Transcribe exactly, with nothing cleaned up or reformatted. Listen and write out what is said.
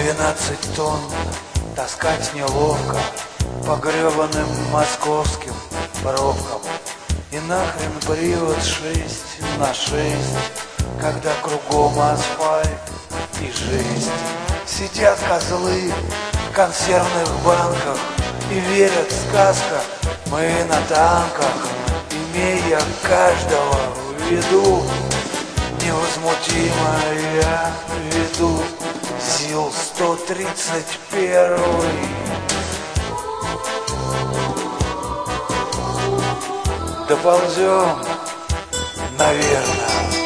Двенадцать тонн таскать неловко по гребаным московским пробкам. И нахрен привод шесть на шесть, когда кругом асфальт и жесть. Сидят козлы в консервных банках и верят в сказках. Мы на танках, имея каждого в виду, невозмутимо я веду ЗИЛ сто тридцать первый. Доползем, наверное.